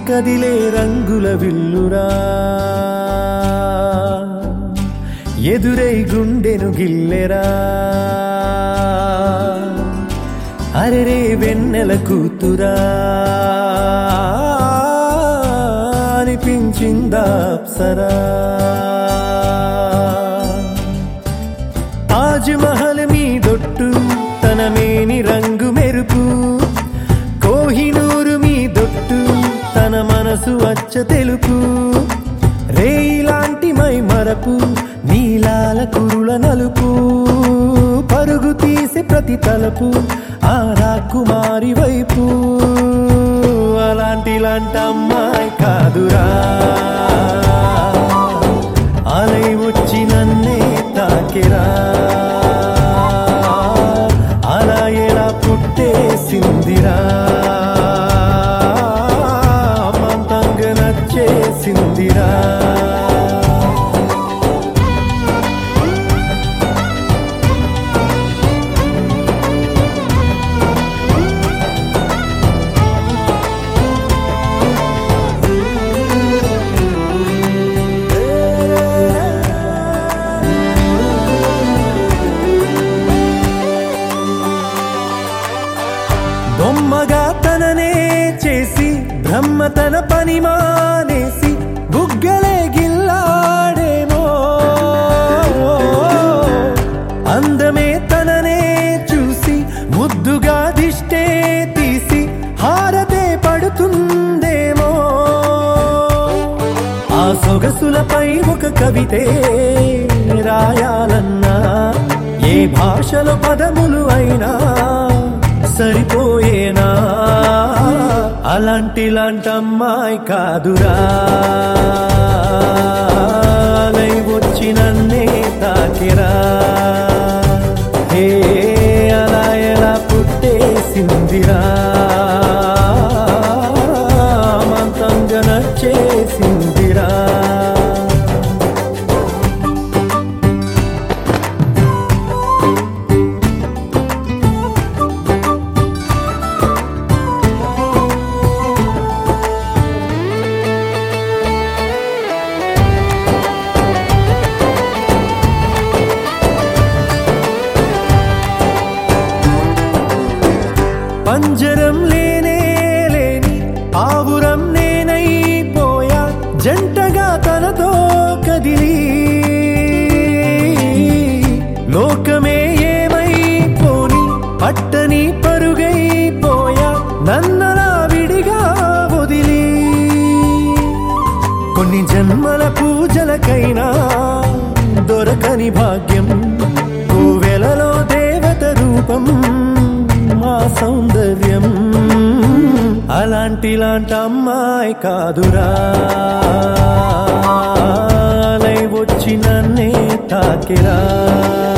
కదిలే రంగుల విల్లురా ఎదురై గుండెను గిల్లెరా అరెరే వెన్నెల కూతురా అనిపించిందా అప్సరా తాజ్ మహల్ మీదొట్టు తన మేని రంగు మెరుపు కోహినూరు మీదొట్టు తన మనసు అచ్చ తెలుపు రేయిలాంటి మై మరపు నీలాల కురుల నలుపు పరుగు తీసి ప్రతి తలపు ఆ రాకుమారి వైపు అలాంటి అమ్మాయి కాదురా అలై వచ్చి నన్నే తాకిరా అలా ఎలా పుట్టేసిందిరా అమ్మంతంగా నచ్చేసిందిరా బొమ్మగా తననే చేసి బ్రహ్మ తన పని మానేసి బుగ్గలే గిల్లాడేమో అందమే తననే చూసి ముద్దుగా దిష్టే తీసి హారతే పడుతుందేమో ఆ సొగసులపై ఒక కవితే రాయాలన్నా ఏ భాషలో పదములు అయినా సరిపోయేనా అలాంటి అమ్మాయి కాదురా అలై వచ్చి నన్నే తాకిరా హే అలా ఎలా పుట్టేసిందిరా అమంతంగా నచ్చేసిందిరా పంజరం లేనే లేని ఆవురం నేనైపోయా జంటగా తనతో కదిలి లోకమే ఏమైపోని పట్టని పరుగైపోయా నన్నలా విడిగా వదిలి కొన్ని జన్మల పూజలకైనా దొరకని భాగ్యం కోవెలలో దేవత రూపం మా సౌందర్యం అలాంటి అమ్మాయి కాదురా అలై వచ్చి నన్నే తాకిరా